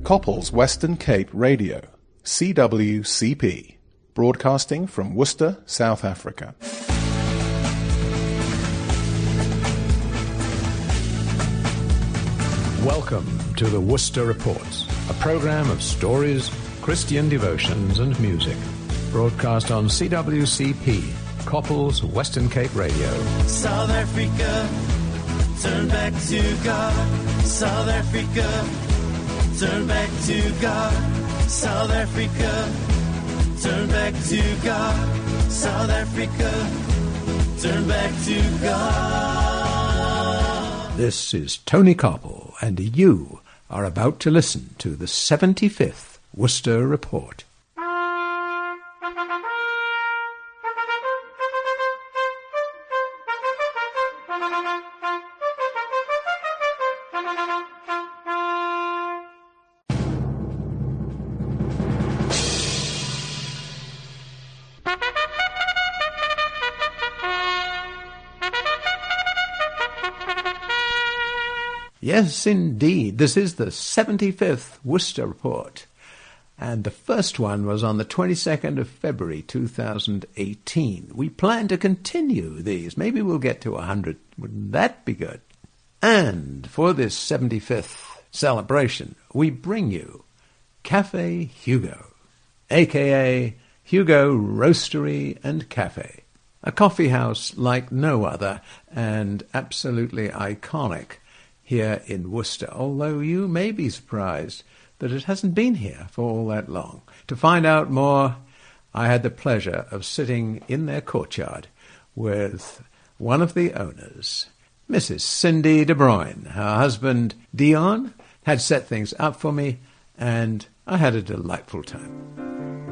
Couples Western Cape Radio, CWCP, broadcasting from Worcester, South Africa. Welcome to the Worcester Reports, a program of stories, Christian devotions and music, broadcast on CWCP, Couples Western Cape Radio. South Africa, turn back to God. South Africa, turn back to God. South Africa, turn back to God. South Africa, turn back to God. This is Tony Koppel, and you are about to listen to the 75th Worcester Report. Yes, indeed. This is the 75th Worcester Report. And the first one was on the 22nd of February 2018. We plan to continue these. Maybe we'll get to 100. Wouldn't that be good? And for this 75th celebration, we bring you Cafe Hugo, a.k.a. Hugo Roastery and Cafe, a coffee house like no other and absolutely iconic here in Worcester, although you may be surprised that it hasn't been here for all that long. To find out more, I had the pleasure of sitting in their courtyard with one of the owners, Mrs. Cindy De Bruyne. Her husband, Dion, had set things up for me, and I had a delightful time.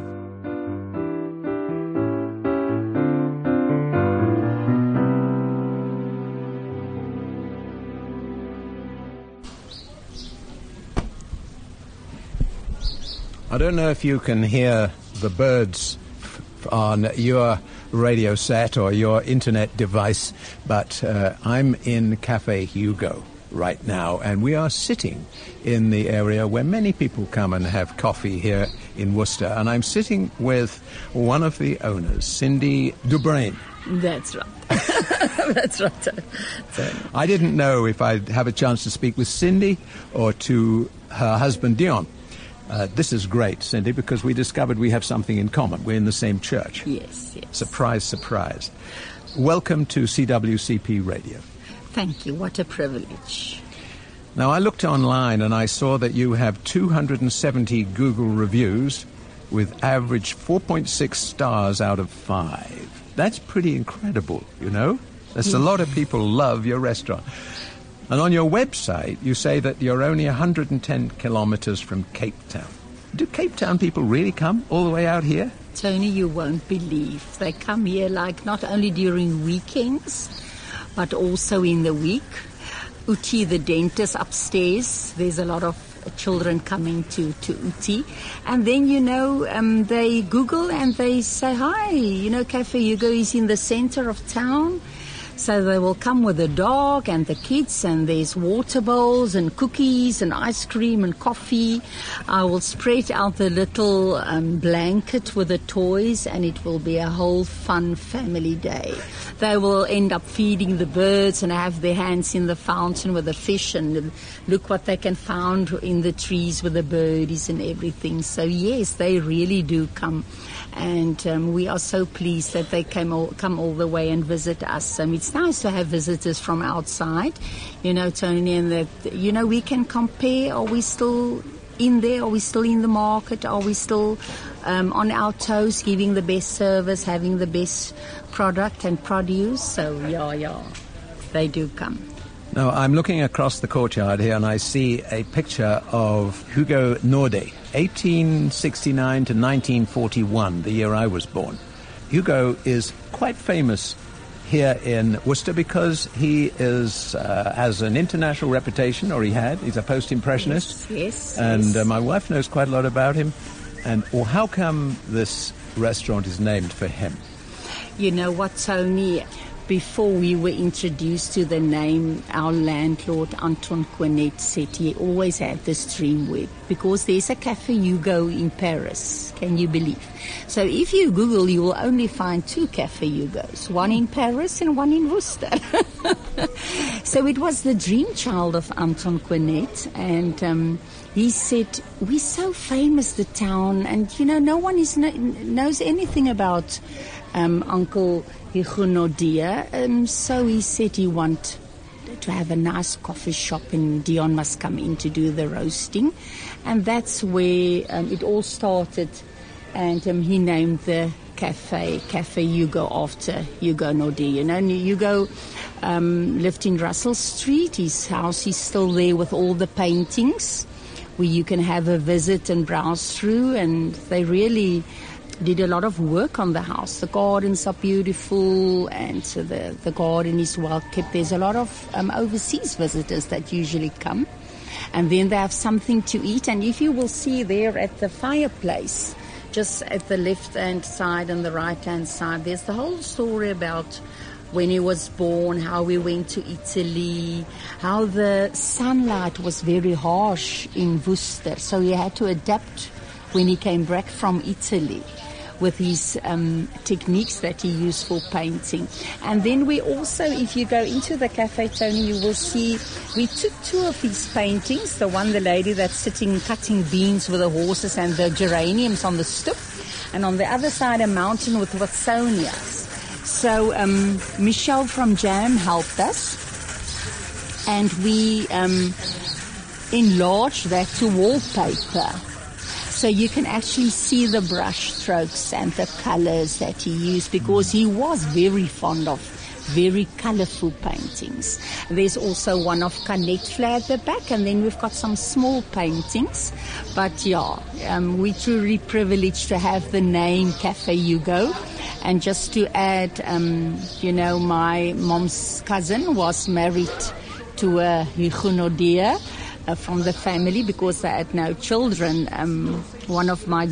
I don't know if you can hear the birds on your radio set or your internet device, but I'm in Cafe Hugo right now, and we are sitting in the area where many people come and have coffee here in Worcester, and I'm sitting with one of the owners, Cindy De Bruyne. That's right. That's right. So, I didn't know if I'd have a chance to speak with Cindy or to her husband, Dion. This is great, Cindy, because we discovered we have something in common. We're in the same church. yes. Surprise, surprise. Welcome to CWCP Radio. Thank you. What a privilege. Now, I looked online and I saw that you have 270 Google reviews with average 4.6 stars out of 5. That's pretty incredible, you know? That's a lot of people love your restaurant. And on your website, you say that you're only 110 kilometers from Cape Town. Do Cape Town people really come all the way out here? Tony, you won't believe. They come here like not only during weekends, but also in the week. Uti, the dentist upstairs, there's a lot of children coming to Uti. And then, they Google and they say, hi, Cafe Hugo is in the center of town. So they will come with the dog and the kids, and there's water bowls and cookies and ice cream and coffee. I will spread out the little blanket with the toys, and it will be a whole fun family day. They will end up feeding the birds and have their hands in the fountain with the fish and look what they can find in the trees with the birdies and everything. So yes, they really do come. And we are so pleased that they come all the way and visit us. It's nice to have visitors from outside, Tony, and that, we can compare. Are we still in there? Are we still in the market? Are we still on our toes, giving the best service, having the best product and produce? So, yeah, they do come. Now, I'm looking across the courtyard here and I see a picture of Hugo Norde, 1869 to 1941, the year I was born. Hugo is quite famous here in Worcester because he has an international reputation, or he's a post-impressionist. Yes. And my wife knows quite a lot about him. How come this restaurant is named for him? You know what, Tony? before we were introduced to the name, our landlord, Anton Quinet, said he always had this dream because there's a Café Hugo in Paris. Can you believe? So if you Google, you will only find 2 Café Hugos, one in Paris and one in Worcester. So it was the dream child of Anton Quinet, and he said, we're so famous, the town, and no one knows anything about Uncle Hugo Naudé. So he said he wanted to have a nice coffee shop, and Dion must come in to do the roasting. And that's where it all started. And he named the Café Hugo after Hugo Naudé. Hugo lived in Russell Street. His house is still there with all the paintings, where you can have a visit and browse through. And they really did a lot of work on the house. The gardens are beautiful, and so the garden is well kept. There's a lot of overseas visitors that usually come. And then they have something to eat. And if you will see there at the fireplace, just at the left-hand side and the right-hand side, there's the whole story about when he was born, how we went to Italy, how the sunlight was very harsh in Worcester. So he had to adapt when he came back from Italy with his techniques that he used for painting. And then we also, if you go into the Café Tony, you will see we took 2 of his paintings, the lady that's sitting cutting beans with the horses and the geraniums on the stoep, and on the other side a mountain with Watsonias. So Michelle from Jam helped us, and we enlarged that to wallpaper. So you can actually see the brush strokes and the colors that he used, because he was very fond of very colorful paintings. There's also one of Canet Flair at the back, and then we've got some small paintings. But we're truly privileged to have the name Café Hugo. And just to add, my mom's cousin was married to a Hugo Naudé from the family, because they had no children. One of my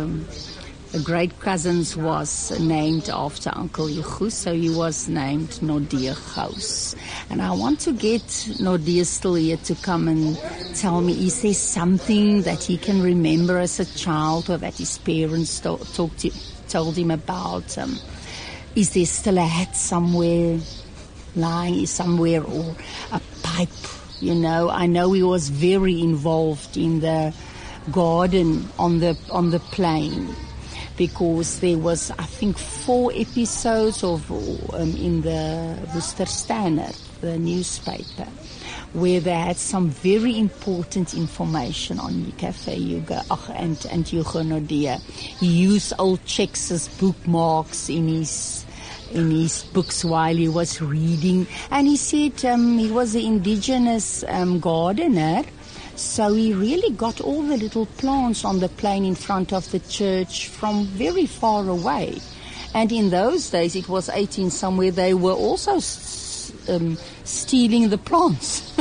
great cousins was named after Uncle Hugo, so he was named Naudé Gous. And I want to get Naudé still here to come and tell me, is there something that he can remember as a child, or that his parents told him about? Is there still a hat somewhere lying somewhere, or a pipe? I know he was very involved in the garden on the plain, because there was, I think, 4 episodes in the Worcester Standard, the newspaper, where they had some very important information on Café Hugo and Hugo Naudé. He used old checks as bookmarks in his books while he was reading. And he said he was an indigenous gardener, so he really got all the little plants on the plain in front of the church from very far away. And in those days, it was 18 somewhere, they were also stealing the plants.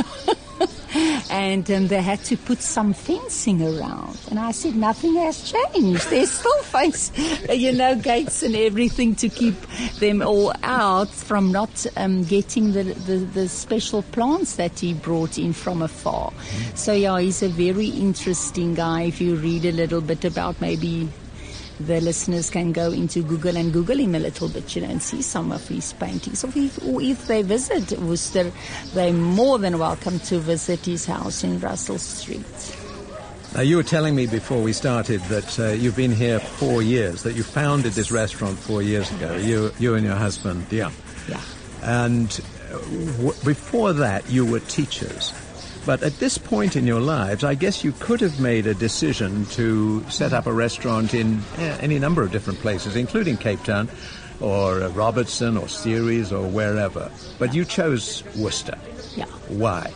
And they had to put some fencing around. And I said, nothing has changed. There's still gates and everything to keep them all out from not getting the special plants that he brought in from afar. So, he's a very interesting guy. If you read a little bit about, maybe the listeners can go into Google and Google him a little bit, and see some of his paintings. Or if they visit Worcester, they're more than welcome to visit his house in Russell Street. Now, you were telling me before we started that you've been here 4 years, that you founded this restaurant 4 years ago, you and your husband, Dion. Yeah. And before that, you were teachers. But at this point in your lives, I guess you could have made a decision to set up a restaurant in any number of different places, including Cape Town or Robertson or Ceres or wherever. But you chose Worcester. Yeah. Why?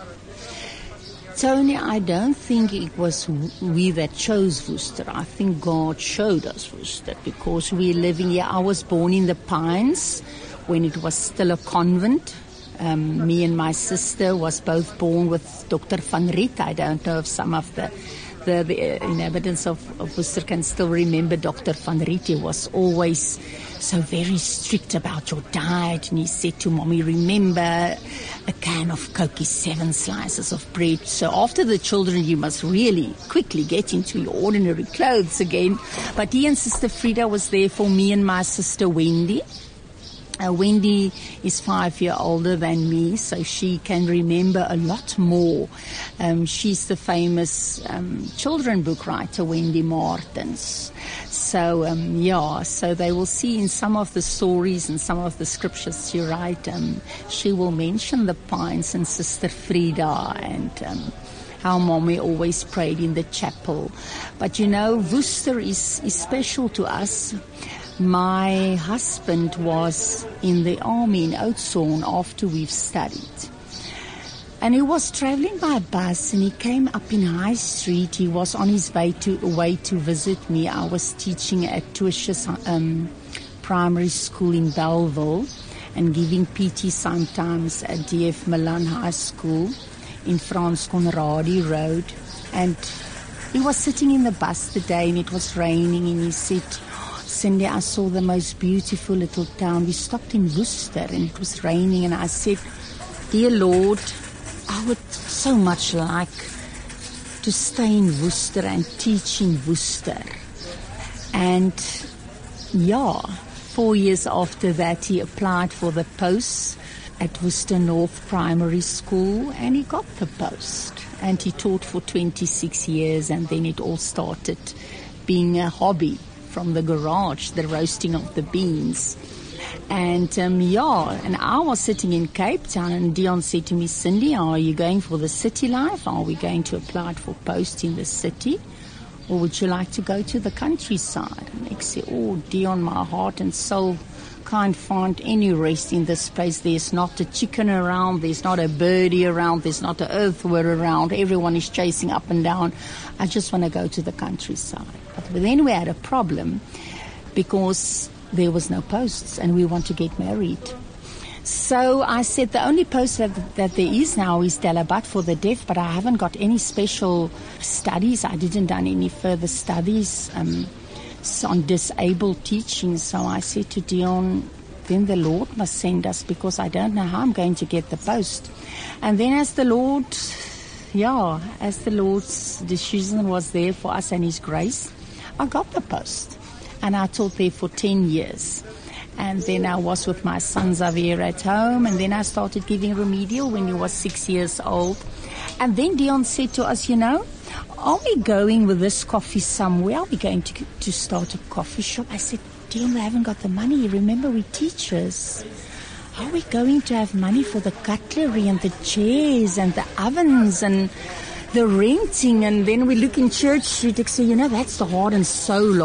Tony, I don't think it was we that chose Worcester. I think God showed us Worcester, because we're living here. I was born in the Pines when it was still a convent. Me and my sister was both born with Dr. Van Riet. I don't know if some of the the inhabitants of Worcester can still remember Dr. Van Riet was always so very strict about your diet, and he said to Mommy, remember, a can of Coke is 7 slices of bread. So after the children, you must really quickly get into your ordinary clothes again. But he and Sister Frida was there for me and my sister Wendy. Wendy is 5 years older than me, so she can remember a lot more. She's the famous children book writer, Wendy Martins. So, so they will see in some of the stories and some of the scriptures she writes, she will mention the pines and Sister Frida and how Mommy always prayed in the chapel. But Worcester is special to us. My husband was in the army in Oudtshoorn after we've studied. And he was traveling by bus and he came up in High Street. He was on his way to visit me. I was teaching at Tuisha's primary school in Belleville and giving PT sometimes at DF Milan High School in Frans Conradie Road. And he was sitting in the bus today and it was raining, and he said, Cindy, I saw the most beautiful little town. We stopped in Worcester and it was raining, and I said, dear Lord, I would so much like to stay in Worcester and teach in Worcester. And 4 years after that, he applied for the post at Worcester North Primary School, and he got the post. And he taught for 26 years, and then it all started being a hobby from the garage, the roasting of the beans. And and I was sitting in Cape Town, and Dion said to me, Cindy, are you going for the city life? Are we going to apply for post in the city? Or would you like to go to the countryside? And I said, oh, Dion, my heart and soul can't find any rest in this place. There's not a chicken around, there's not a birdie around, there's not an earthworm around. Everyone is chasing up and down. I just want to go to the countryside. But then we had a problem because there was no posts and we want to get married. So I said the only post that there is now is Delabat for the deaf, but I haven't got any special studies. I didn't done any further studies on disabled teaching. So I said to Dion, then the Lord must send us, because I don't know how I'm going to get the post. And then as the Lord's decision was there for us and His grace, I got the post. And I taught there for 10 years. And then I was with my son Xavier at home, and then I started giving remedial when he was 6 years old. And then Dion said to us, are we going with this coffee somewhere? Are we going to start a coffee shop? I said, Dion, we haven't got the money. Remember, we're teachers. Are we going to have money for the cutlery and the chairs and the ovens and the renting? And then we look in Church Street and say, that's the heart and soul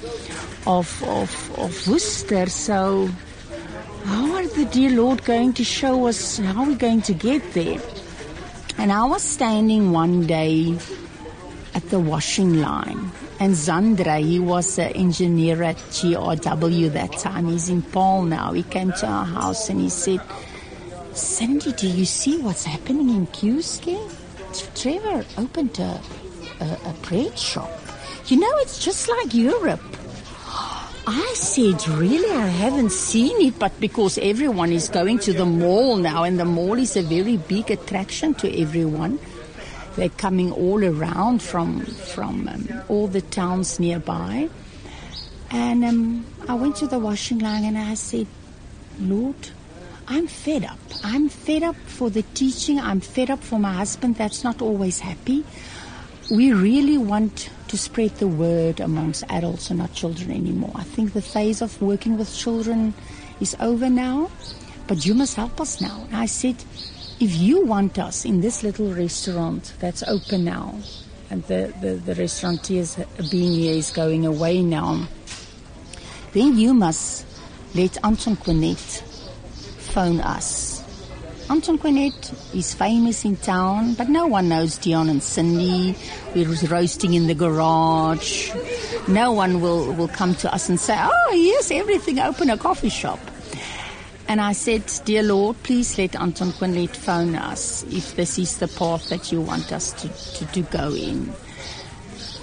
of Worcester. So how are the dear Lord going to show us how we're going to get there? And I was standing one day at the washing line, and Zandra, he was an engineer at GRW that time. He's in Paul now. He came to our house and he said, Cindy, do you see what's happening in Kiewski? Trevor opened a bread shop. It's just like Europe. I said, really? I haven't seen it, but because everyone is going to the mall now, and the mall is a very big attraction to everyone. They're coming all around from all the towns nearby. And I went to the washing line and I said, Lord, I'm fed up. I'm fed up for the teaching. I'm fed up for my husband that's not always happy. We really want to spread the word amongst adults and not children anymore. I think the phase of working with children is over now, but you must help us now. And I said, if you want us in this little restaurant that's open now, and the restaurateur being here is going away now, then you must let Anton Quinet phone us. Anton Quinet is famous in town, but no one knows Dion and Cindy. We're roasting in the garage. No one will come to us and say, oh, yes, everything, open a coffee shop. And I said, dear Lord, please let Anton Quinet phone us if this is the path that you want us to go in.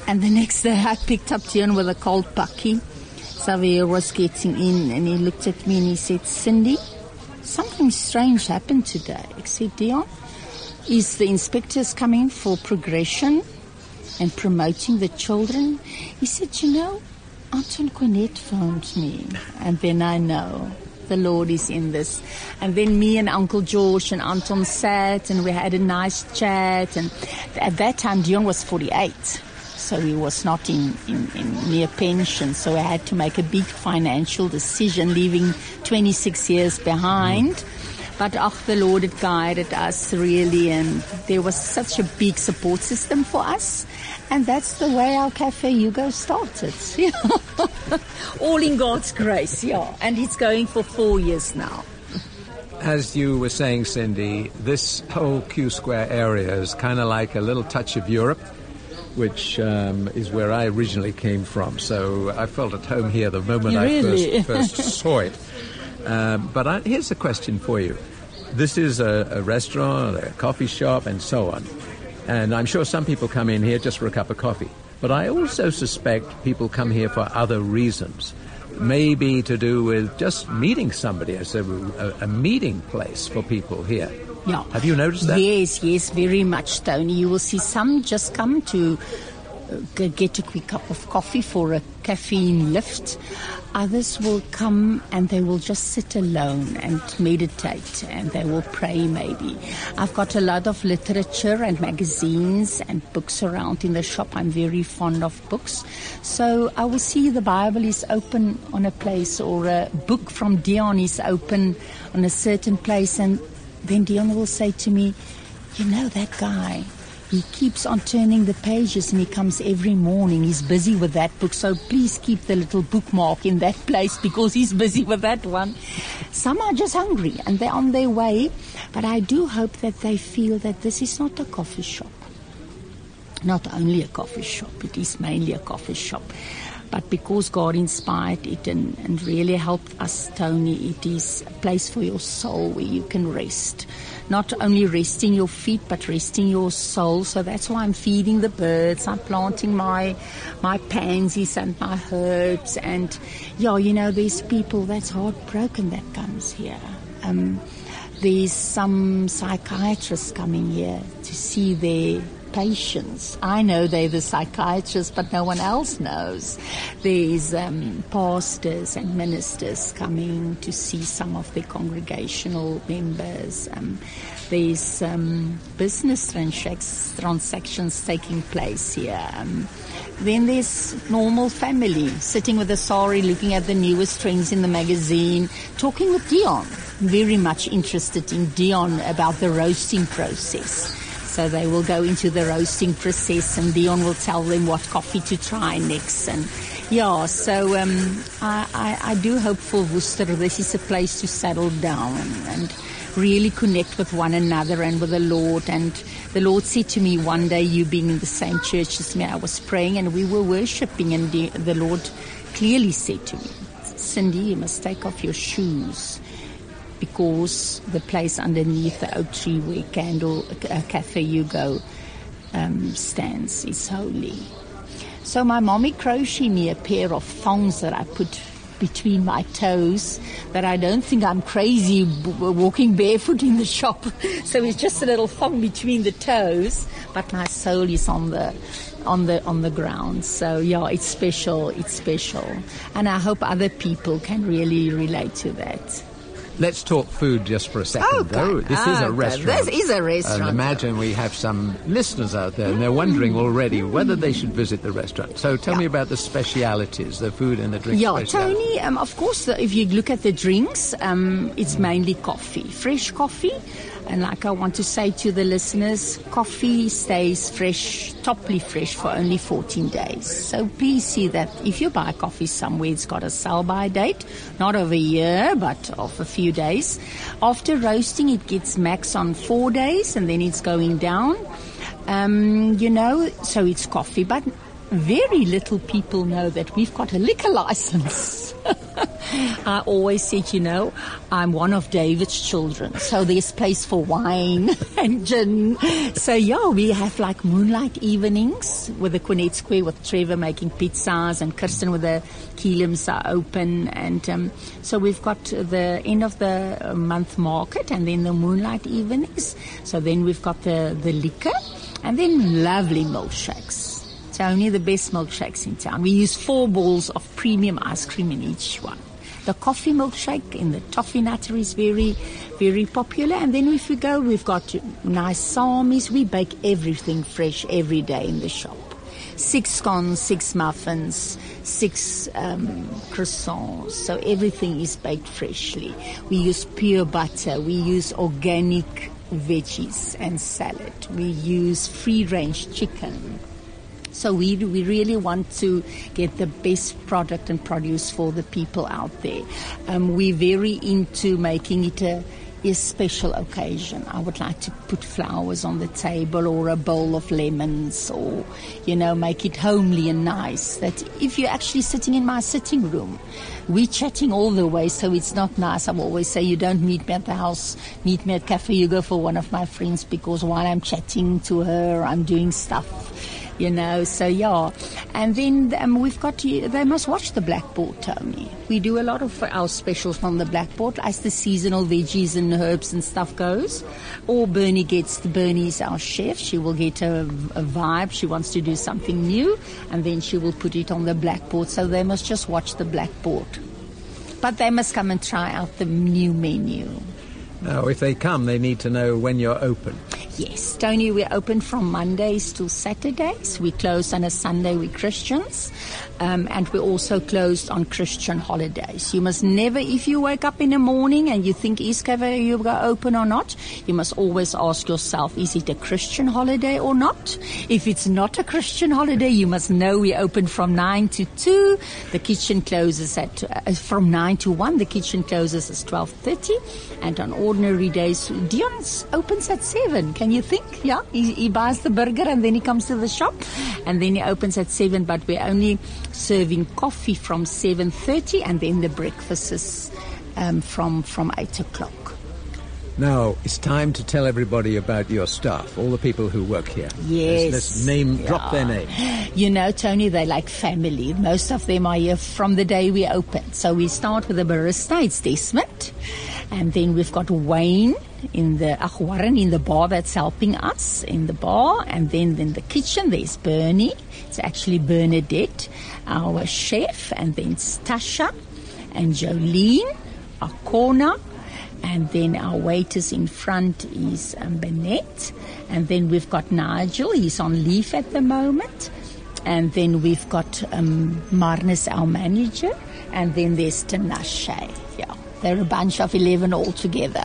And the next day I picked up Dion with a cold pakkie. Xavier was getting in and he looked at me and he said, Cindy, something strange happened today. I said, Dion, is the inspectors coming for progression and promoting the children? He said, you know, Anton Cornette phoned me. And then I know the Lord is in this. And then me and Uncle George and Anton sat and we had a nice chat. And at that time, Dion was 48. So he was not in near pension. So I had to make a big financial decision, leaving 26 years behind. But the Lord had guided us really, and there was such a big support system for us. And that's the way our Cafe Hugo started. All in God's grace, yeah. And it's going for 4 years now. As you were saying, Cindy, this whole Q Square area is kind of like a little touch of Europe, which is where I originally came from. So I felt at home here the moment I first saw it. But here's a question for you. This is a restaurant, a coffee shop, and so on. And I'm sure some people come in here just for a cup of coffee. But I also suspect people come here for other reasons. Maybe to do with just meeting somebody. It's a meeting place for people here. Yeah. Have you noticed that? Yes, very much, Tony. You will see some just come to get a quick cup of coffee for a caffeine lift. Others will come and they will just sit alone and meditate and they will pray maybe. I've got a lot of literature and magazines and books around in the shop. I'm very fond of books. So I will see the Bible is open on a place or a book from Dion is open on a certain place, and then Dion will say to me, you know that guy, he keeps on turning the pages and he comes every morning. He's busy with that book. So please keep the little bookmark in that place because he's busy with that one. Some are just hungry and they're on their way. But I do hope that they feel that this is not a coffee shop. Not only a coffee shop. It is mainly a coffee shop. But because God inspired it and really helped us, Tony, it is a place for your soul where you can rest. Not only resting your feet, but resting your soul. So that's why I'm feeding the birds. I'm planting my pansies and my herbs. And, yeah, you know, there's people that's heartbroken that comes here. There's some psychiatrists coming here to see their patients. I know they're the psychiatrists, but no one else knows. There's pastors and ministers coming to see some of their congregational members. There's business transactions taking place here. Then there's normal family sitting with a sari, looking at the newest trends in the magazine, talking with Dion. Very much interested in Dion about the roasting process. So they will go into the roasting process and Dion will tell them what coffee to try next. And yeah, so I do hope for Worcester this is a place to settle down and really connect with one another and with the Lord. And the Lord said to me one day, you being in the same church as me, I was praying and we were worshiping, and the Lord clearly said to me, Cindy, you must take off your shoes, because the place underneath the oak tree where Cafe Hugo stands is holy. So my mommy crocheted me a pair of thongs that I put between my toes, that I don't think I'm crazy walking barefoot in the shop. So it's just a little thong between the toes, but my soul is on the ground. So yeah, it's special. And I hope other people can really relate to that. Let's talk food just for a second, though. This is a restaurant. This is a restaurant. And imagine we have some listeners out there, and they're wondering already whether they should visit the restaurant. So tell me about the specialities, the food and the drink specialities. Tony, of course, if you look at the drinks, it's mainly coffee, fresh coffee. And like I want to say to the listeners, coffee stays fresh, toply fresh for only 14 days. So please see that if you buy coffee somewhere, it's got a sell-by date, not of a year, but of a few days. After roasting, it gets max on 4 days, and then it's going down. So it's coffee. But very little people know that we've got a liquor license. I always said, I'm one of David's children, so there's place for wine and gin. So, we have like moonlight evenings with the Quinette Square with Trevor making pizzas and Kirsten with the Keelums are open. And so we've got the end of the month market and then the moonlight evenings. So then we've got the liquor and then lovely milkshakes. It's only the best milkshakes in town. We use 4 balls of premium ice cream in each one. The coffee milkshake in the Toffee Nutter is very, very popular. And then if we go, we've got nice salmis. We bake everything fresh every day in the shop. 6 scones, 6 muffins, 6 croissants. So everything is baked freshly. We use pure butter. We use organic veggies and salad. We use free-range chicken. So we really want to get the best product and produce for the people out there. We're very into making it a special occasion. I would like to put flowers on the table or a bowl of lemons or, make it homely and nice. That if you're actually sitting in my sitting room, we're chatting all the way, so it's not nice. I always say you don't meet me at the house, meet me at Cafe Hugo for one of my friends, because while I'm chatting to her, I'm doing stuff. So yeah. And then we've got, they must watch the Blackboard, Tony. We do a lot of our specials on the Blackboard as the seasonal veggies and herbs and stuff goes. Or Bernie's our chef. She will get a vibe. She wants to do something new and then she will put it on the Blackboard. So they must just watch the Blackboard. But they must come and try out the new menu. Now, if they come, they need to know when you're open. Yes, Tony, we're open from Mondays to Saturdays. We close on a Sunday, we're Christians. And we're also closed on Christian holidays. You must never, if you wake up in the morning and you think, is Cafe Hugo open or not, you must always ask yourself, is it a Christian holiday or not? If it's not a Christian holiday, you must know we're open from 9 to 2. The kitchen closes from 9 to 1. The kitchen closes at 12:30. And on ordinary days, Dion opens at 7. Can you think? Yeah, he buys the burger and then he comes to the shop and then he opens at 7. But we're only serving coffee from 7:30 and then the breakfast is from 8 o'clock. Now, it's time to tell everybody about your staff, all the people who work here. Yes. Let's drop their name. Tony, they're like family. Most of them are here from the day we open. So we start with the barista, it's Desmond. And then we've got Wayne Warren in the bar that's helping us in the bar. And then in the kitchen, there's Bernie. It's actually Bernadette, our chef. And then it's Tasha and Jolene, our corner. And then our waiters in front is Bennett. And then we've got Nigel. He's on leave at the moment. And then we've got Marnus, our manager. And then there's Tinashe. Yeah, they're a bunch of 11 altogether.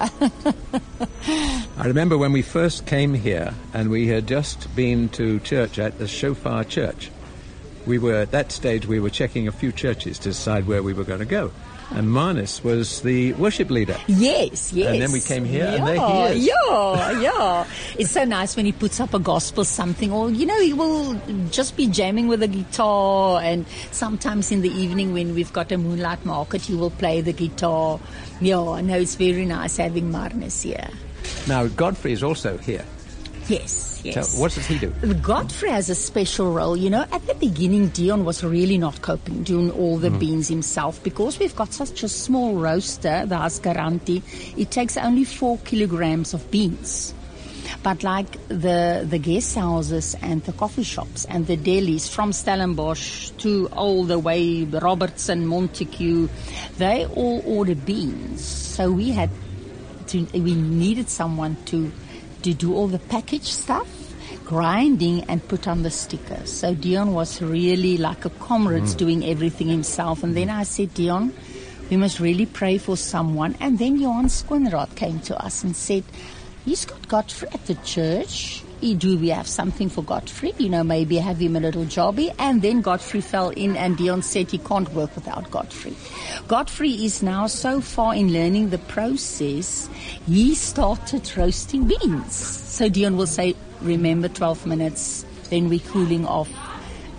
I remember when we first came here and we had just been to church at the Shofar Church. At that stage we were checking a few churches to decide where we were going to go. And Marnus was the worship leader. Yes. And then we came here and there he is. Yeah. It's so nice when he puts up a gospel something, or, he will just be jamming with a guitar. And sometimes in the evening when we've got a moonlight market, he will play the guitar. Yeah, no, it's very nice having Marnus here. Now, Godfrey is also here. Yes. What does he do? Godfrey has a special role. At the beginning, Dion was really not coping, doing all the beans himself, because we've got such a small roaster, the Asgaranti. It takes only 4 kilograms of beans. But like the guest houses and the coffee shops and the delis from Stellenbosch to all the way Robertson, Montague, they all order beans. So we needed someone to do all the package stuff, grinding and put on the stickers. So Dion was really like a comrade doing everything himself. And then I said, Dion, we must really pray for someone. And then Johan Skoenraad came to us and said, he's got Godfrey at the church. Do we have something for Godfrey? Maybe have him a little jobby. And then Godfrey fell in and Dion said he can't work without Godfrey. Godfrey is now so far in learning the process, he started roasting beans. So Dion will say, remember 12 minutes, then we're cooling off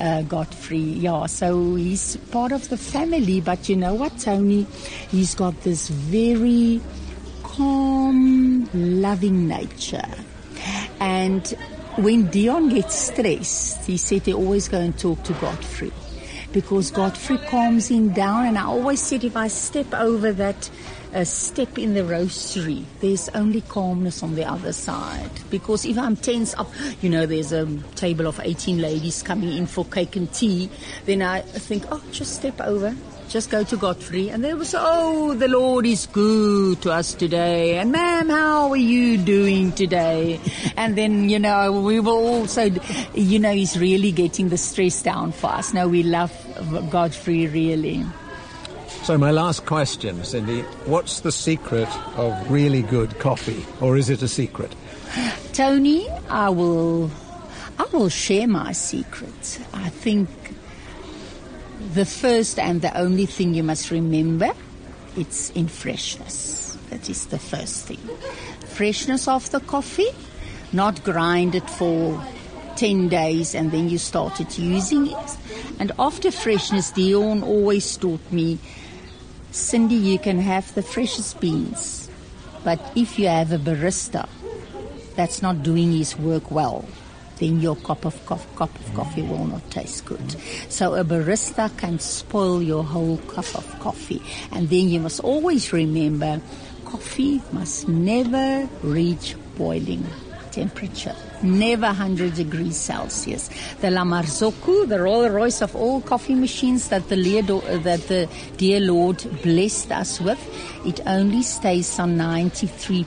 Godfrey. Yeah, so he's part of the family. But you know what, Tony? He's got this very calm, loving nature. And when Dion gets stressed, he said they always go and talk to Godfrey, because Godfrey calms him down. And I always said, if I step over that step in the roastery, there's only calmness on the other side. Because if I'm tense up, you know, there's a table of 18 ladies coming in for cake and tea, then I think, oh, just step over. Just go to Godfrey. And they will say, oh, the Lord is good to us today. And ma'am, how are you doing today? And then, you know, we will also, you know, he's really getting the stress down for us. No, we love Godfrey, really. So my last question, Cindy, what's the secret of really good coffee? Or is it a secret? Tony, I will share my secret. I think the first and the only thing you must remember, it's in freshness. That is the first thing. Freshness of the coffee, not grind it for 10 days and then you started using it. And after freshness, Dion always taught me, Cindy, you can have the freshest beans, but if you have a barista that's not doing his work well, then your cup of coffee will not taste good. So a barista can spoil your whole cup of coffee. And then you must always remember, coffee must never reach boiling temperature. Never 100 degrees Celsius. The La Marzocco, the Rolls Royce of all coffee machines that the dear Lord blessed us with, it only stays on 93.7,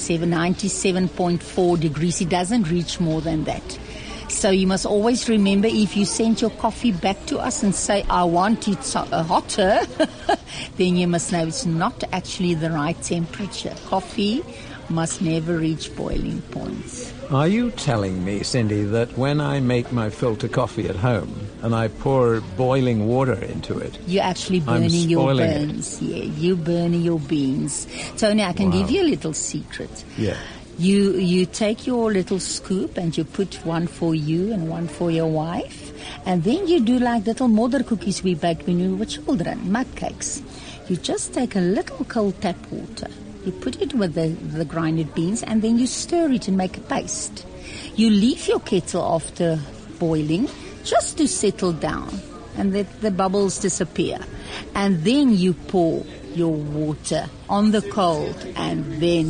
97.4 degrees. It doesn't reach more than that. So you must always remember, if you send your coffee back to us and say, I want it hotter, then you must know it's not actually the right temperature. Coffee must never reach boiling points. Are you telling me, Cindy, that when I make my filter coffee at home and I pour boiling water into it, you're actually burning your beans? Yeah, you're burning your beans. Tony, I can give you a little secret. Yeah. You take your little scoop and you put one for you and one for your wife, and then you do like little modder cookies we baked when we were children, mud cakes. You just take a little cold tap water. You put it with the grinded beans and then you stir it and make a paste. You leave your kettle after boiling just to settle down and let the bubbles disappear. And then you pour your water on the cold and then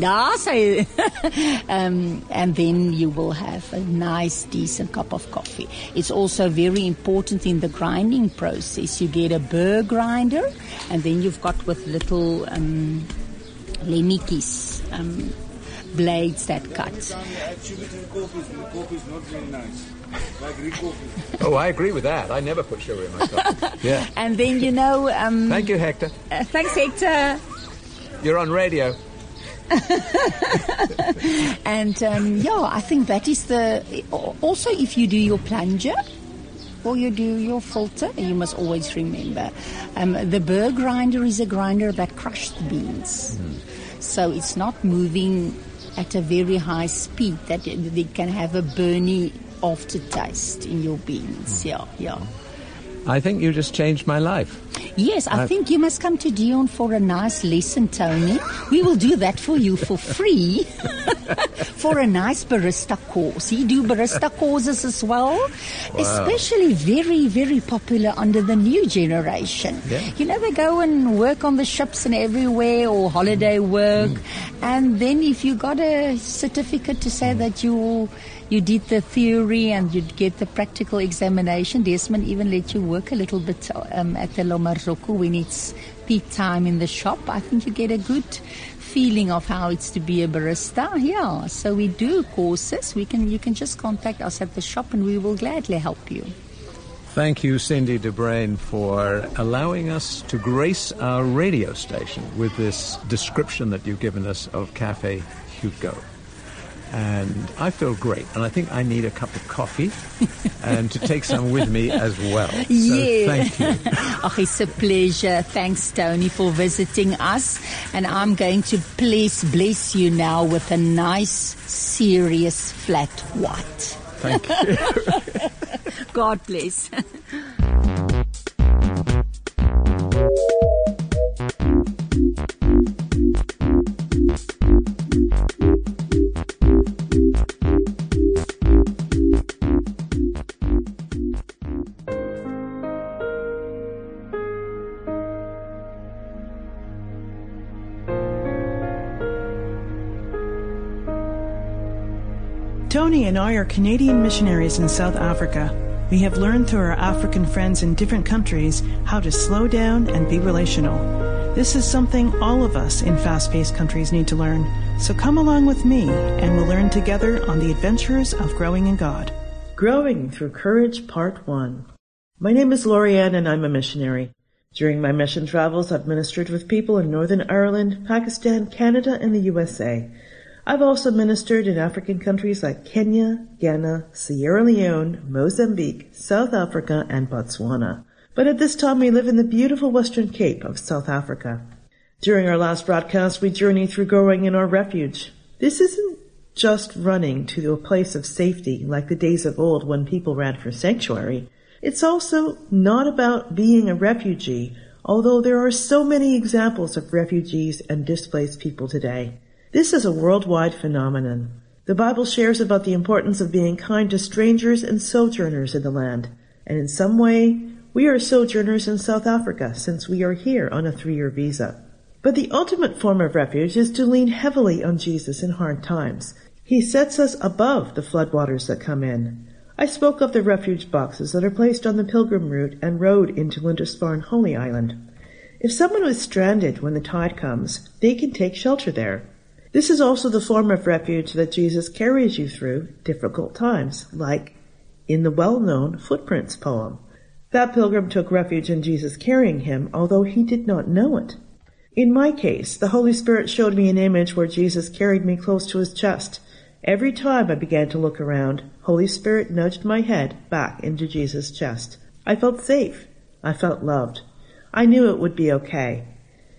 and then you will have a nice, decent cup of coffee. It's also very important in the grinding process. You get a burr grinder and then you've got with little lemikis, blades that cut. Coffee is not very nice. Like Greek coffee. Oh, I agree with that. I never put sugar in my coffee. Yeah. And then, you know... Thank you, Hector. Thanks, Hector. You're on radio. And, I think that is also, if you do your plunger or you do your filter, you must always remember, the burr grinder is a grinder that crushes the beans. So it's not moving at a very high speed that they can have a burny aftertaste in your beans. Yeah. I think you just changed my life. Yes, I think you must come to Dion for a nice lesson, Tony. We will do that for you for free for a nice barista course. You do barista courses as well, especially very, very popular under the new generation. Yeah. You know, they go and work on the ships and everywhere or holiday work. And then if you got a certificate to say that you did the theory and you get the practical examination, Desmond even let you work a little bit at the La Marzocco when it's peak time in the shop. I think you get a good feeling of how it's to be a barista. Yeah, so we do courses. You can just contact us at the shop and we will gladly help you. Thank you, Cindy de Bruyn, for allowing us to grace our radio station with this description that you've given us of Cafe Hugo. And I feel great, and I think I need a cup of coffee and to take some with me as well. So thank you. It's a pleasure. Thanks, Tony, for visiting us. And I'm going to bless you now with a nice, serious, flat white. Thank you. God bless. Tony and I are Canadian missionaries in South Africa. We have learned through our African friends in different countries how to slow down and be relational. This is something all of us in fast-paced countries need to learn. So come along with me and we'll learn together on the adventures of growing in God. Growing Through Courage, Part 1. My name is Lorianne and I'm a missionary. During my mission travels, I've ministered with people in Northern Ireland, Pakistan, Canada, and the USA. I've also ministered in African countries like Kenya, Ghana, Sierra Leone, Mozambique, South Africa, and Botswana. But at this time we live in the beautiful Western Cape of South Africa. During our last broadcast, we journeyed through growing in our refuge. This isn't just running to a place of safety like the days of old when people ran for sanctuary. It's also not about being a refugee, although there are so many examples of refugees and displaced people today. This is a worldwide phenomenon. The Bible shares about the importance of being kind to strangers and sojourners in the land. And in some way, we are sojourners in South Africa since we are here on a 3-year visa. But the ultimate form of refuge is to lean heavily on Jesus in hard times. He sets us above the floodwaters that come in. I spoke of the refuge boxes that are placed on the pilgrim route and road into Lindisfarne Holy Island. If someone is stranded when the tide comes, they can take shelter there. This is also the form of refuge that Jesus carries you through difficult times, like in the well-known Footprints poem. That pilgrim took refuge in Jesus carrying him, although he did not know it. In my case, the Holy Spirit showed me an image where Jesus carried me close to his chest. Every time I began to look around, Holy Spirit nudged my head back into Jesus' chest. I felt safe. I felt loved. I knew it would be okay.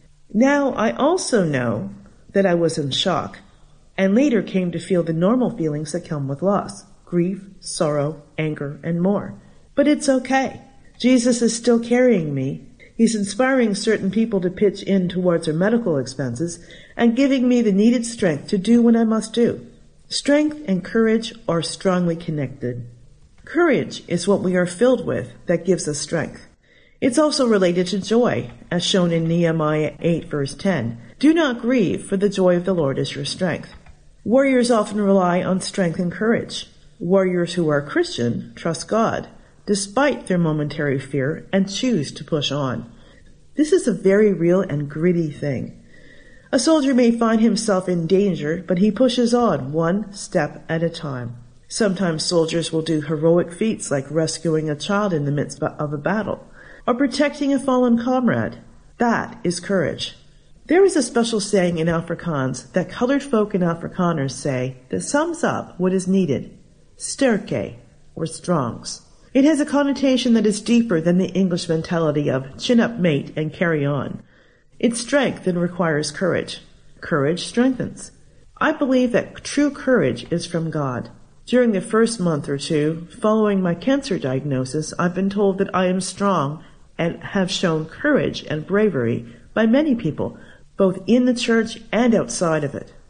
Now I also know that I was in shock, and later came to feel the normal feelings that come with loss, grief, sorrow, anger, and more. But it's okay. Jesus is still carrying me. He's inspiring certain people to pitch in towards their medical expenses and giving me the needed strength to do what I must do. Strength and courage are strongly connected. Courage is what we are filled with that gives us strength. It's also related to joy, as shown in Nehemiah 8 verse 10. Do not grieve, for the joy of the Lord is your strength. Warriors often rely on strength and courage. Warriors who are Christian trust God, despite their momentary fear, and choose to push on. This is a very real and gritty thing. A soldier may find himself in danger, but he pushes on one step at a time. Sometimes soldiers will do heroic feats like rescuing a child in the midst of a battle, or protecting a fallen comrade. That is courage. There is a special saying in Afrikaans that colored folk and Afrikaners say that sums up what is needed. Sterke, or strongs. It has a connotation that is deeper than the English mentality of chin up mate and carry on. Its strength then requires courage. Courage strengthens. I believe that true courage is from God. During the first month or two following my cancer diagnosis, I've been told that I am strong and have shown courage and bravery by many people, both in the church and outside of it.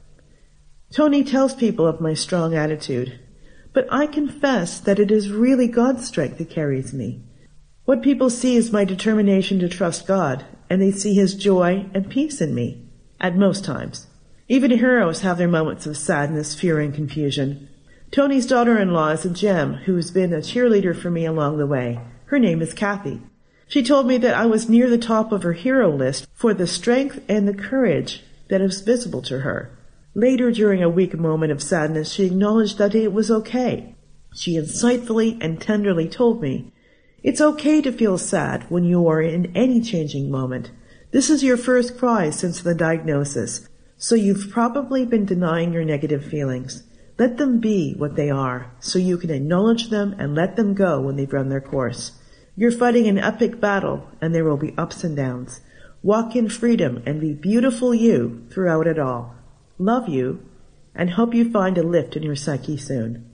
Tony tells people of my strong attitude, but I confess that it is really God's strength that carries me. What people see is my determination to trust God, and they see his joy and peace in me, at most times. Even heroes have their moments of sadness, fear, and confusion. Tony's daughter-in-law is a gem who has been a cheerleader for me along the way. Her name is Kathy. She told me that I was near the top of her hero list for the strength and the courage that is visible to her. Later, during a weak moment of sadness, she acknowledged that it was okay. She insightfully and tenderly told me, "It's okay to feel sad when you are in any changing moment. This is your first cry since the diagnosis, so you've probably been denying your negative feelings. Let them be what they are, so you can acknowledge them and let them go when they've run their course. You're fighting an epic battle, and there will be ups and downs. Walk in freedom and be beautiful you throughout it all. Love you, and hope you find a lift in your psyche soon."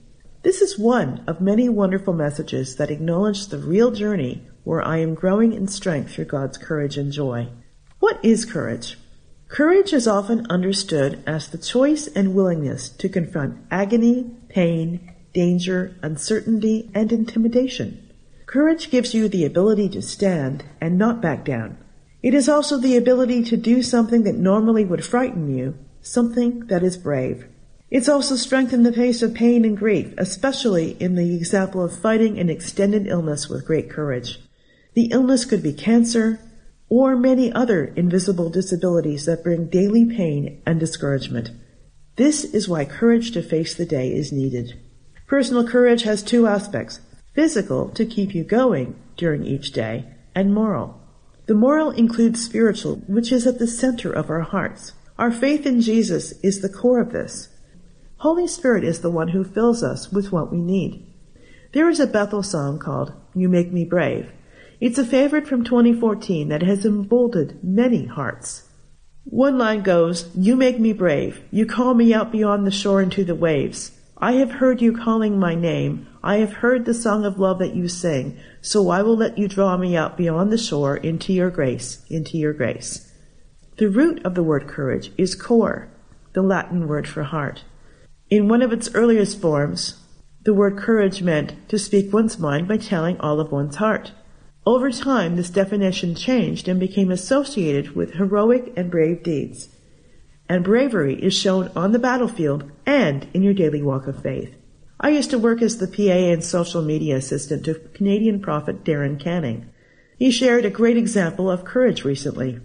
This is one of many wonderful messages that acknowledge the real journey where I am growing in strength through God's courage and joy. What is courage? Courage is often understood as the choice and willingness to confront agony, pain, danger, uncertainty, and intimidation. Courage gives you the ability to stand and not back down. It is also the ability to do something that normally would frighten you, something that is brave. It's also strength in the face of pain and grief, especially in the example of fighting an extended illness with great courage. The illness could be cancer or many other invisible disabilities that bring daily pain and discouragement. This is why courage to face the day is needed. Personal courage has two aspects: physical, to keep you going during each day, and moral. The moral includes spiritual, which is at the center of our hearts. Our faith in Jesus is the core of this. Holy Spirit is the one who fills us with what we need. There is a Bethel song called You Make Me Brave. It's a favorite from 2014 that has emboldened many hearts. One line goes, "You make me brave. You call me out beyond the shore into the waves. I have heard you calling my name. I have heard the song of love that you sing. So I will let you draw me out beyond the shore into your grace, into your grace." The root of the word courage is cor, the Latin word for heart. In one of its earliest forms, the word courage meant to speak one's mind by telling all of one's heart. Over time, this definition changed and became associated with heroic and brave deeds. And bravery is shown on the battlefield and in your daily walk of faith. I used to work as the PA and social media assistant to Canadian prophet Darren Canning. He shared a great example of courage recently.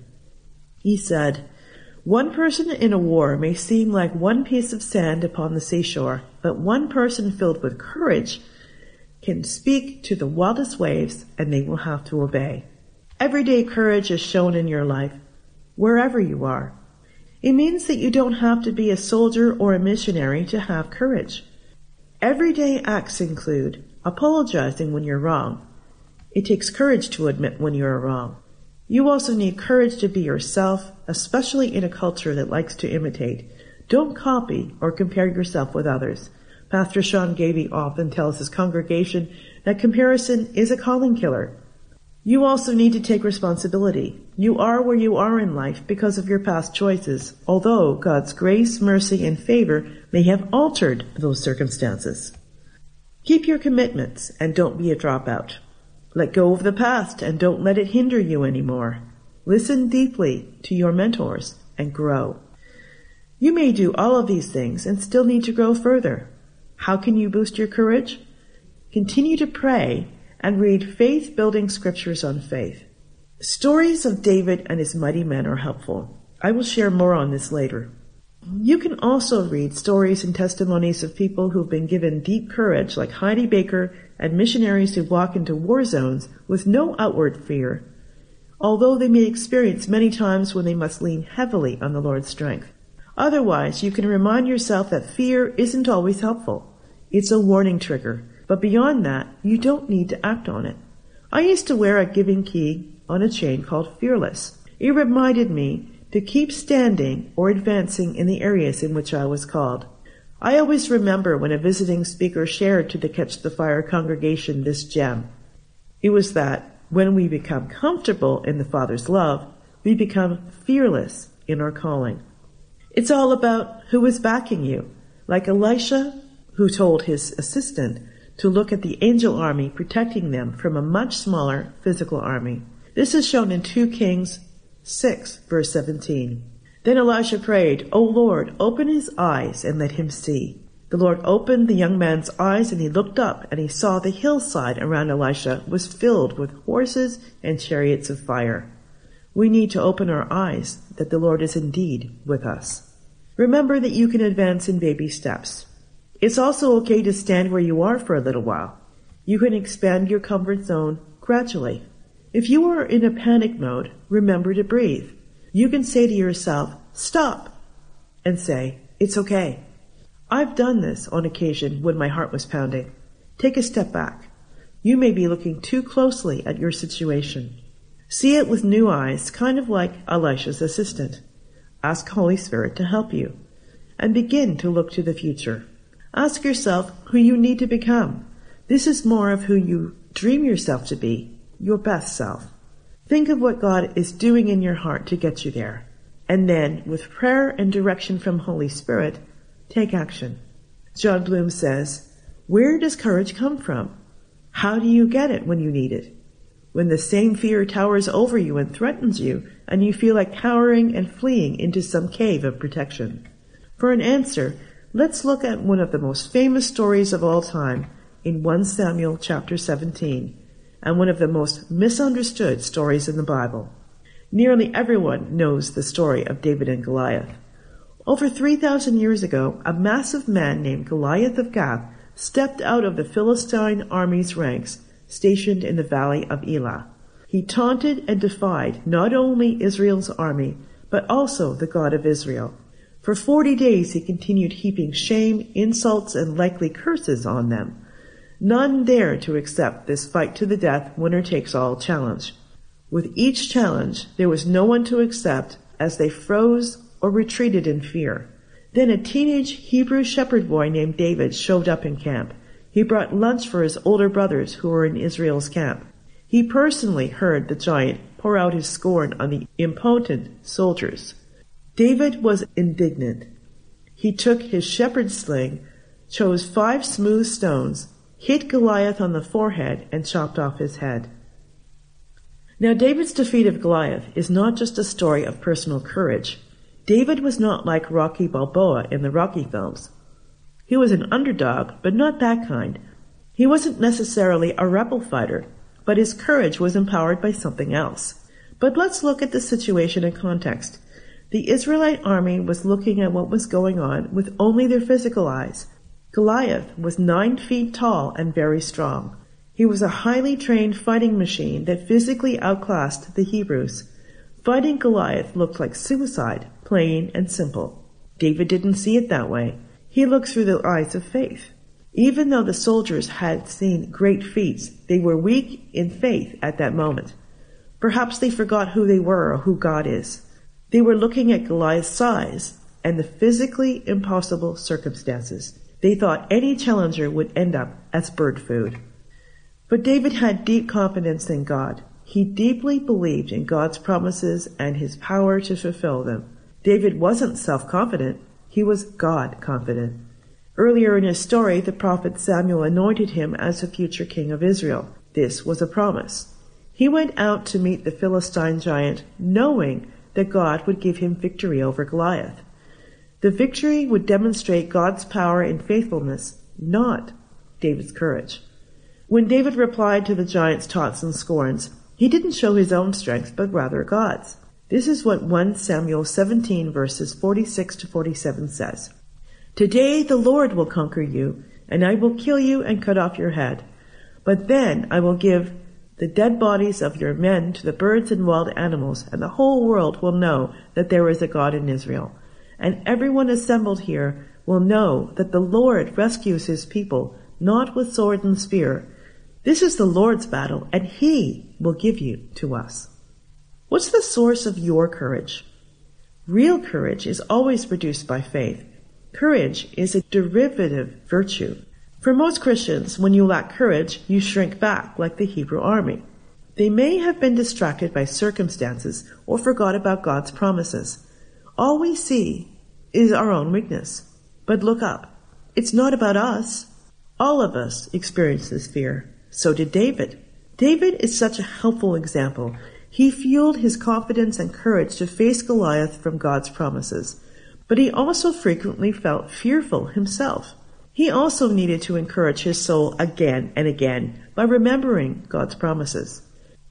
He said, "One person in a war may seem like one piece of sand upon the seashore, but one person filled with courage can speak to the wildest waves and they will have to obey." Everyday courage is shown in your life, wherever you are. It means that you don't have to be a soldier or a missionary to have courage. Everyday acts include apologizing when you're wrong. It takes courage to admit when you're wrong. You also need courage to be yourself, especially in a culture that likes to imitate. Don't copy or compare yourself with others. Pastor Sean Gavey often tells his congregation that comparison is a calling killer. You also need to take responsibility. You are where you are in life because of your past choices, although God's grace, mercy, and favor may have altered those circumstances. Keep your commitments and don't be a dropout. Let go of the past and don't let it hinder you anymore. Listen deeply to your mentors and grow. You may do all of these things and still need to grow further. How can you boost your courage? Continue to pray and read faith-building scriptures on faith. Stories of David and his mighty men are helpful. I will share more on this later. You can also read stories and testimonies of people who've been given deep courage, like Heidi Baker and missionaries who walk into war zones with no outward fear, although they may experience many times when they must lean heavily on the Lord's strength. Otherwise, you can remind yourself that fear isn't always helpful. It's a warning trigger, but beyond that, you don't need to act on it. I used to wear a giving key on a chain called Fearless. It reminded me to keep standing or advancing in the areas in which I was called. I always remember when a visiting speaker shared to the Catch the Fire congregation this gem. It was that when we become comfortable in the Father's love, we become fearless in our calling. It's all about who is backing you, like Elisha, who told his assistant to look at the angel army protecting them from a much smaller physical army. This is shown in 2 Kings 6, verse 17. Then Elisha prayed, "O Lord, open his eyes and let him see." The Lord opened the young man's eyes, and he looked up, and he saw the hillside around Elisha was filled with horses and chariots of fire. We need to open our eyes that the Lord is indeed with us. Remember that you can advance in baby steps. It's also okay to stand where you are for a little while. You can expand your comfort zone gradually. If you are in a panic mode, remember to breathe. You can say to yourself, "Stop," and say, "It's okay." I've done this on occasion when my heart was pounding. Take a step back. You may be looking too closely at your situation. See it with new eyes, kind of like Elisha's assistant. Ask Holy Spirit to help you, and begin to look to the future. Ask yourself who you need to become. This is more of who you dream yourself to be, your best self. Think of what God is doing in your heart to get you there. And then, with prayer and direction from Holy Spirit, take action. John Bloom says, "Where does courage come from? How do you get it when you need it? When the same fear towers over you and threatens you, and you feel like cowering and fleeing into some cave of protection." For an answer, let's look at one of the most famous stories of all time in 1 Samuel chapter 17, and one of the most misunderstood stories in the Bible. Nearly everyone knows the story of David and Goliath. Over 3,000 years ago, a massive man named Goliath of Gath stepped out of the Philistine army's ranks stationed in the valley of Elah. He taunted and defied not only Israel's army, but also the God of Israel. For 40 days he continued heaping shame, insults, and likely curses on them. None dared to accept this fight-to-the-death, winner-takes-all challenge. With each challenge, there was no one to accept, as they froze or retreated in fear. Then a teenage Hebrew shepherd boy named David showed up in camp. He brought lunch for his older brothers who were in Israel's camp. He personally heard the giant pour out his scorn on the impotent soldiers. David was indignant. He took his shepherd's sling, chose 5 smooth stones, hit Goliath on the forehead, and chopped off his head. Now, David's defeat of Goliath is not just a story of personal courage. David was not like Rocky Balboa in the Rocky films. He was an underdog, but not that kind. He wasn't necessarily a rebel fighter, but his courage was empowered by something else. But let's look at the situation in context. The Israelite army was looking at what was going on with only their physical eyes. Goliath was 9 feet tall and very strong. He was a highly trained fighting machine that physically outclassed the Hebrews. Fighting Goliath looked like suicide, plain and simple. David didn't see it that way. He looked through the eyes of faith. Even though the soldiers had seen great feats, they were weak in faith at that moment. Perhaps they forgot who they were or who God is. They were looking at Goliath's size and the physically impossible circumstances. They thought any challenger would end up as bird food. But David had deep confidence in God. He deeply believed in God's promises and his power to fulfill them. David wasn't self-confident. He was God-confident. Earlier in his story, the prophet Samuel anointed him as the future king of Israel. This was a promise. He went out to meet the Philistine giant, knowing that God would give him victory over Goliath. The victory would demonstrate God's power and faithfulness, not David's courage. When David replied to the giant's taunts and scorns, he didn't show his own strength, but rather God's. This is what 1 Samuel 17 verses 46 to 47 says. "Today the Lord will conquer you, and I will kill you and cut off your head. But then I will give the dead bodies of your men to the birds and wild animals, and the whole world will know that there is a God in Israel. And everyone assembled here will know that the Lord rescues his people, not with sword and spear. This is the Lord's battle, and he will give you to us." What's the source of your courage? Real courage is always produced by faith. Courage is a derivative virtue. For most Christians, when you lack courage, you shrink back like the Hebrew army. They may have been distracted by circumstances or forgot about God's promises. All we see is our own weakness. But look up. It's not about us. All of us experience this fear. So did David. David is such a helpful example. He fueled his confidence and courage to face Goliath from God's promises. But he also frequently felt fearful himself. He also needed to encourage his soul again and again by remembering God's promises.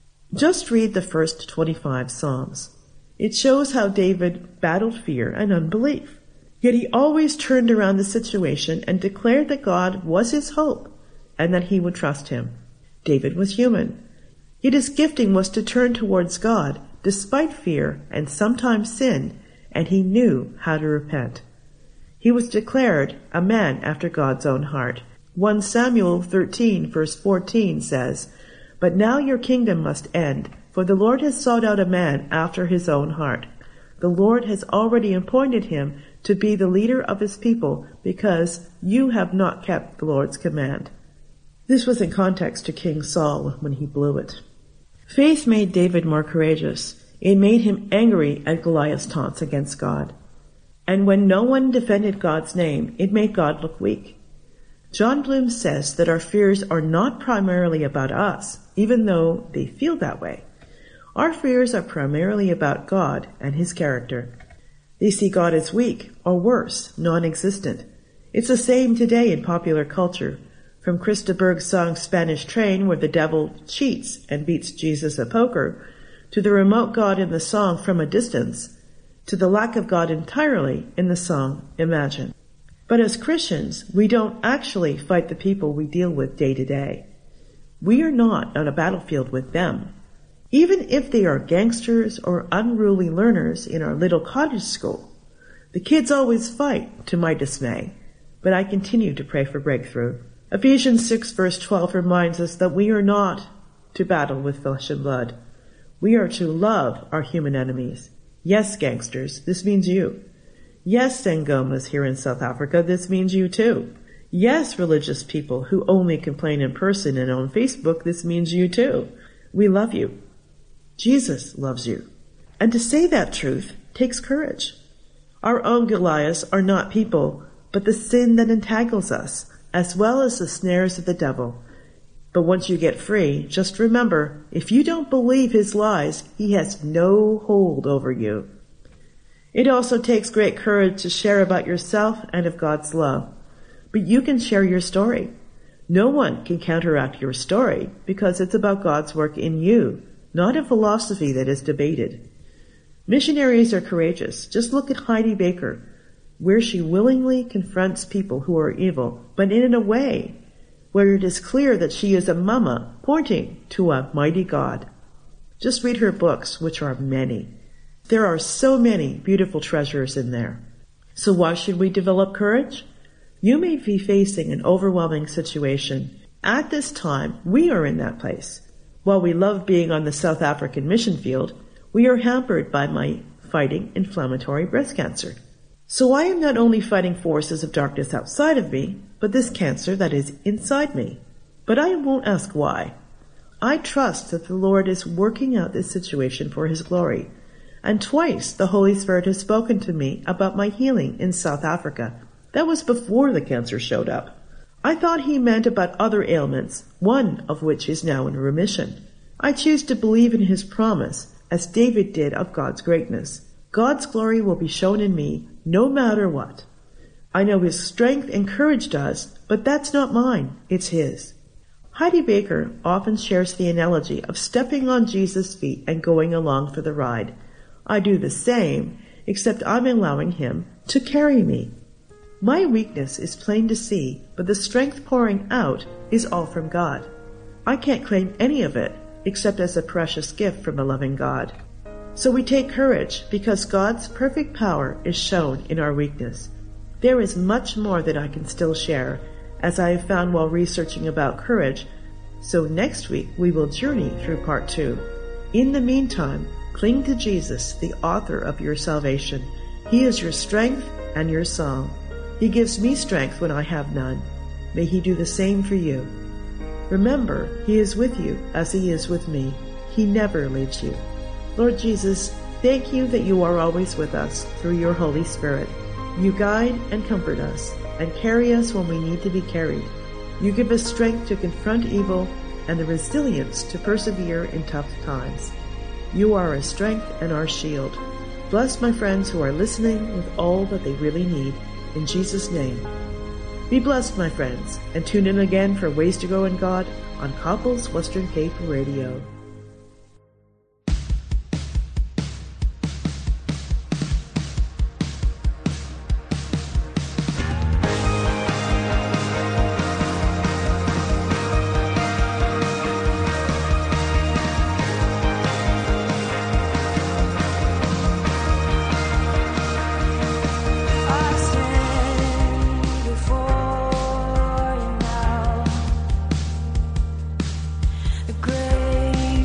Just read the first 25 Psalms. It shows how David battled fear and unbelief. Yet he always turned around the situation and declared that God was his hope and that he would trust him. David was human. Yet his gifting was to turn towards God despite fear and sometimes sin, and he knew how to repent. He was declared a man after God's own heart. 1 Samuel 13 verse 14 says, "But now your kingdom must end, for the Lord has sought out a man after his own heart." The Lord has already appointed him to be the leader of his people because you have not kept the Lord's command. This was in context to King Saul when he blew it. Faith made David more courageous. It made him angry at Goliath's taunts against God. And when no one defended God's name, it made God look weak. John Bloom says that our fears are not primarily about us, even though they feel that way. Our fears are primarily about God and his character. They see God as weak, or worse, non-existent. It's the same today in popular culture, from Krista Berg's song Spanish Train, where the devil cheats and beats Jesus at poker, to the remote God in the song From a Distance, to the lack of God entirely in the song Imagine. But as Christians, we don't actually fight the people we deal with day to day. We are not on a battlefield with them. Even if they are gangsters or unruly learners in our little cottage school, the kids always fight, to my dismay, but I continue to pray for breakthrough. Ephesians 6 verse 12 reminds us that we are not to battle with flesh and blood. We are to love our human enemies. Yes, gangsters, this means you. Yes, Sangomas here in South Africa, this means you too. Yes, religious people who only complain in person and on Facebook, this means you too. We love you. Jesus loves you. And to say that truth takes courage. Our own Goliaths are not people, but the sin that entangles us, as well as the snares of the devil. But once you get free, just remember, if you don't believe his lies, he has no hold over you. It also takes great courage to share about yourself and of God's love. But you can share your story. No one can counteract your story because it's about God's work in you, not a philosophy that is debated. Missionaries are courageous. Just look at Heidi Baker, where she willingly confronts people who are evil, but in a way where it is clear that she is a mama pointing to a mighty God. Just read her books, which are many. There are so many beautiful treasures in there. So why should we develop courage? You may be facing an overwhelming situation. At this time, we are in that place. While we love being on the South African mission field, we are hampered by my fighting inflammatory breast cancer. So I am not only fighting forces of darkness outside of me, but this cancer that is inside me. But I won't ask why. I trust that the Lord is working out this situation for his glory. And twice the Holy Spirit has spoken to me about my healing in South Africa. That was before the cancer showed up. I thought he meant about other ailments, one of which is now in remission. I choose to believe in his promise, as David did of God's greatness. God's glory will be shown in me, no matter what. I know his strength encouraged us, but that's not mine, it's his. Heidi Baker often shares the analogy of stepping on Jesus' feet and going along for the ride. I do the same, except I'm allowing him to carry me. My weakness is plain to see, but the strength pouring out is all from God. I can't claim any of it, except as a precious gift from a loving God. So we take courage, because God's perfect power is shown in our weakness. There is much more that I can still share, as I have found while researching about courage, so next week we will journey through part 2. In the meantime, cling to Jesus, the author of your salvation. He is your strength and your song. He gives me strength when I have none. May he do the same for you. Remember, he is with you as he is with me. He never leaves you. Lord Jesus, thank you that you are always with us through your Holy Spirit. You guide and comfort us and carry us when we need to be carried. You give us strength to confront evil and the resilience to persevere in tough times. You are our strength and our shield. Bless my friends who are listening with all that they really need. In Jesus' name. Be blessed, my friends, and tune in again for Ways to Grow in God on Coppell's Western Cape Radio. Great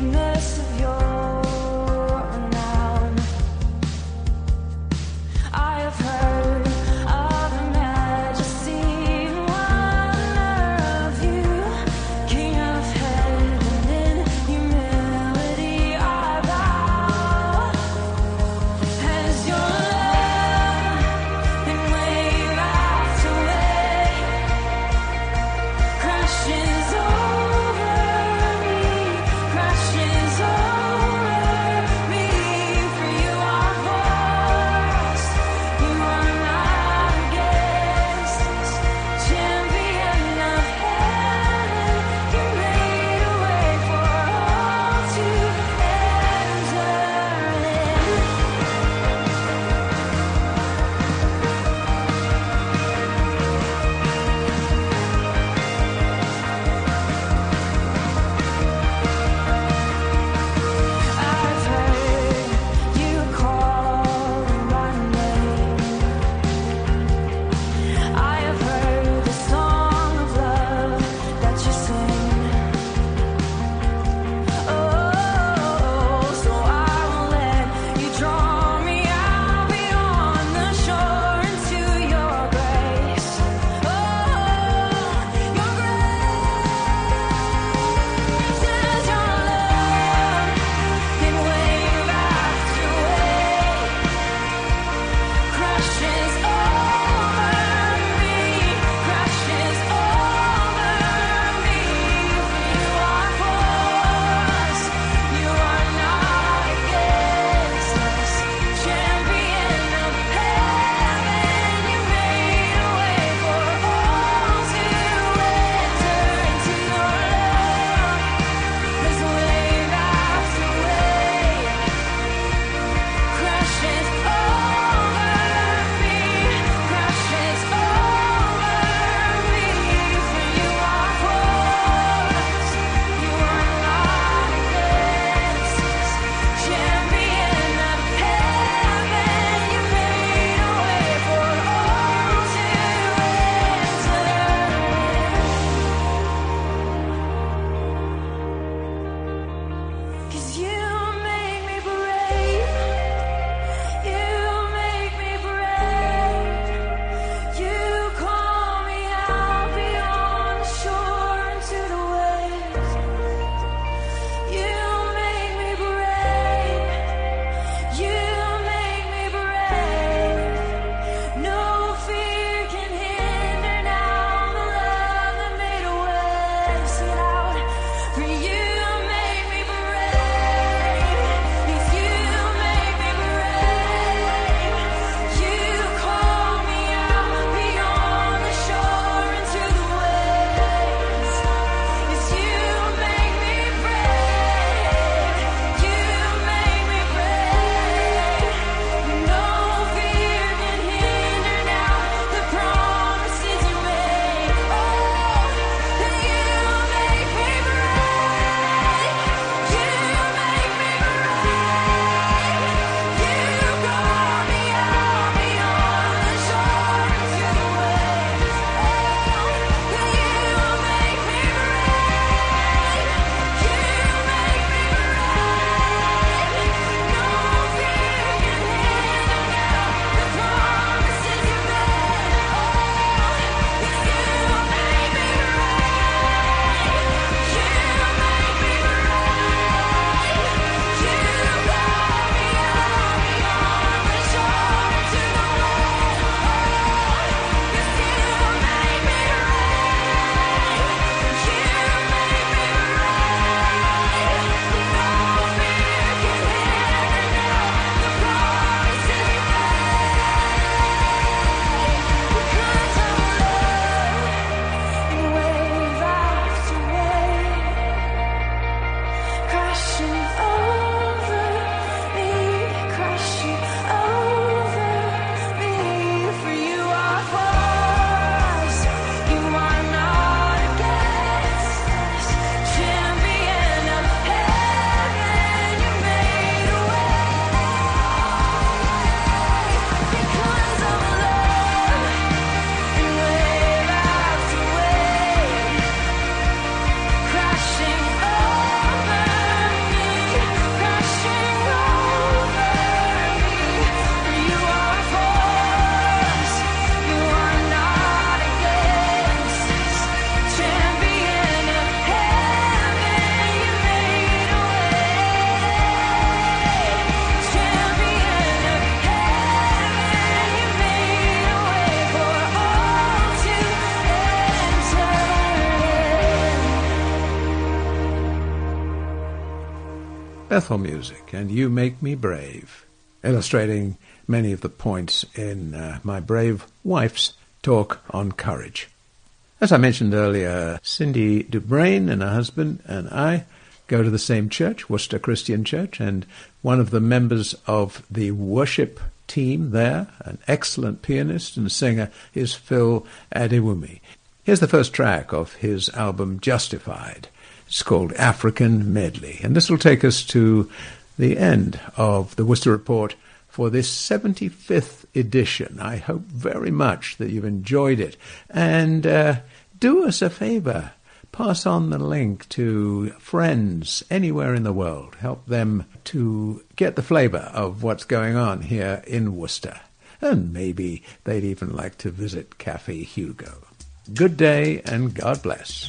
Bethel Music and You Make Me Brave, illustrating many of the points in my brave wife's talk on courage. As I mentioned earlier, Cindy Dubrain and her husband and I go to the same church, Worcester Christian Church, and one of the members of the worship team there, an excellent pianist and singer, is Phil Adewumi. Here's the first track of his album Justified. It's called African Medley, and this will take us to the end of the Worcester Report for this 75th edition. I hope very much that you've enjoyed it. And do us a favor. Pass on the link to friends anywhere in the world. Help them to get the flavor of what's going on here in Worcester. And maybe they'd even like to visit Cafe Hugo. Good day and God bless.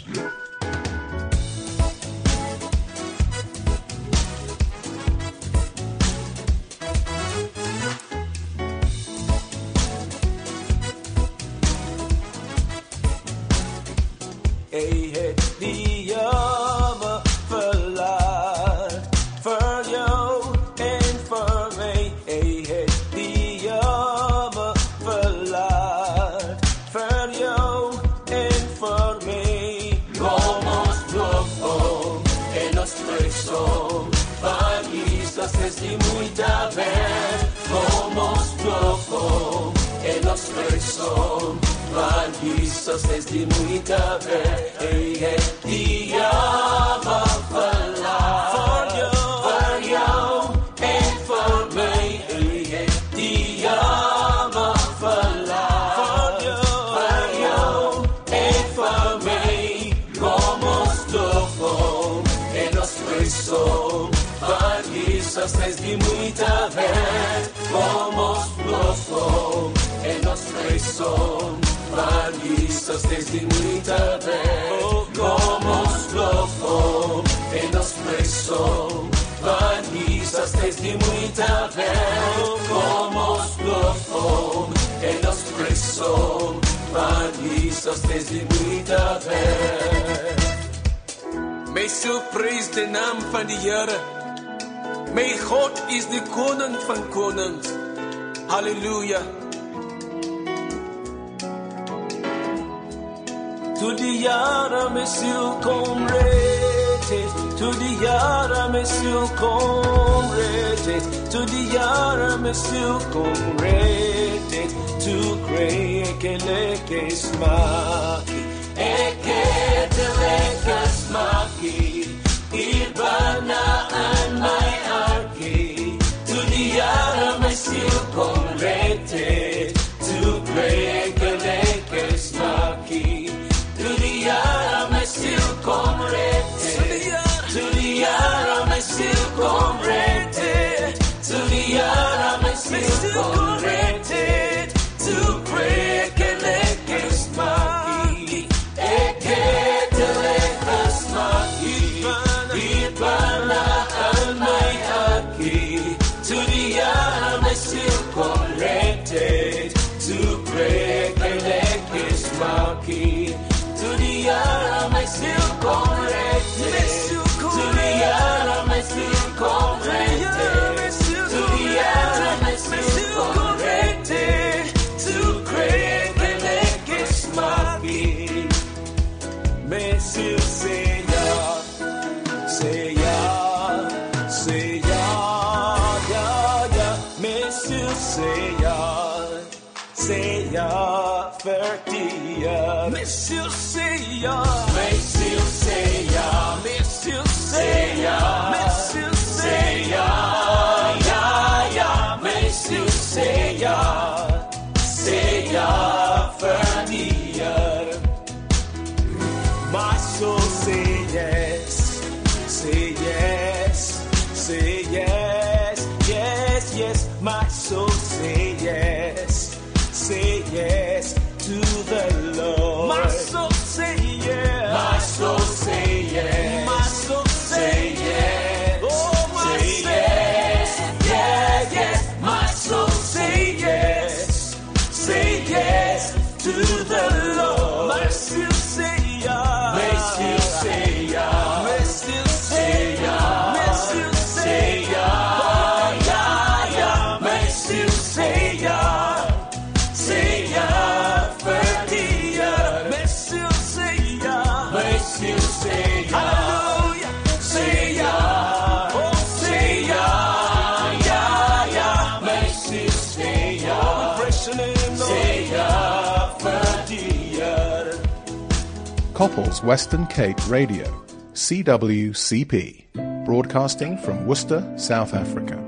Jesus is the muita the ama for you and for me. The ama for you and for me. Como loco en nuestro son, para Jesus es the muita como loco en nuestro son. Jesus desde muita vez, como loco en nos preso. Jesus desde muita vez, como loco en nos preso. Jesus desde muita vez. Mijn ziel prijst de naam van de Heere. Mijn God is de koning van konings. Halleluja. To the yara mesil comrade, to the yara mesil comrade, to the yara mesil comrade, to create a smaki, a smaki, Ibana and my arki, to the yara mesil comrade, to create a smaki. To the yara me still comrade. To the yara me still comrade. To the yara me still comrade. To break a leg is smaki. Eke te leg is smaki. Ibana and my aki. To the yara me still comrade. To break a leg is smaki. To the yara, my still comrade. To the yara, my still comrade. To the yara, my still comrade. To create a leg is smaki. Me still say ya, say ya, say ya, ya, ya. Me still say ya, 30 years. Me still say ya, me still say ya, me still say ya, me still say ya, ya, ya, me still say ya, 30 years. My soul say yes, say yes, say yes, yes, yes. My soul say yes, say yes to the Lord. My soul say yes. My soul say yes. My soul say yes. Oh, my say yes. Yes, yes. My soul say yes. Say yes to the Lord. My soul say yes. My soul say yes. My soul say yes. My soul say Mercy say ya. Hallelujah. Say ya. Oh, say ya. Ya, ya. Mercy say ya. Say ya. Couples Western Cape Radio, CWCP, broadcasting from Worcester, South Africa.